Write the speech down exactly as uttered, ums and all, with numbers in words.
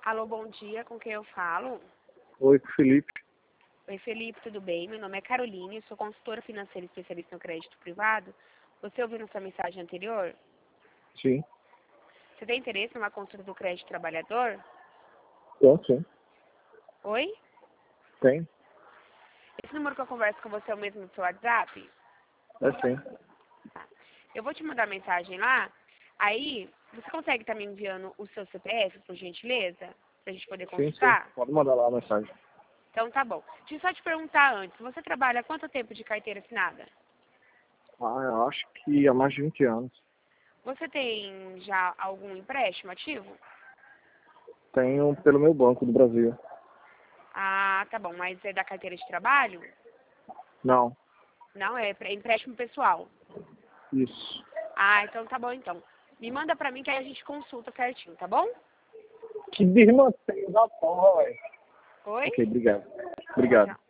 Alô, bom dia, com quem eu falo? Oi, Felipe. Oi, Felipe, tudo bem? Meu nome é Caroline, sou consultora financeira especialista no crédito privado. Você ouviu nossa mensagem anterior? Sim. Você tem interesse numa consulta do crédito trabalhador? Tem, sim. Oi? Tem. Esse número que eu converso com você é o mesmo do seu WhatsApp? É sim. Tá. Eu vou te mandar mensagem lá, aí você consegue estar me enviando o seu C P F, por gentileza? Pra gente poder Sim, sim. consultar? Pode mandar lá a mensagem. Então tá bom. Deixa eu só te perguntar antes, você trabalha há quanto tempo de carteira assinada? Ah, eu acho que há mais de vinte anos. Você tem já algum empréstimo ativo? Tenho pelo meu banco do Brasil. Ah, tá bom, mas é da carteira de trabalho? Não. Não, é pra- empréstimo pessoal. Isso. Ah, então tá bom então. Me manda pra mim que aí a gente consulta certinho, tá bom? Que desmanteio da porra, velho. Oi? Ok, obrigado. Tchau, Obrigado. tchau.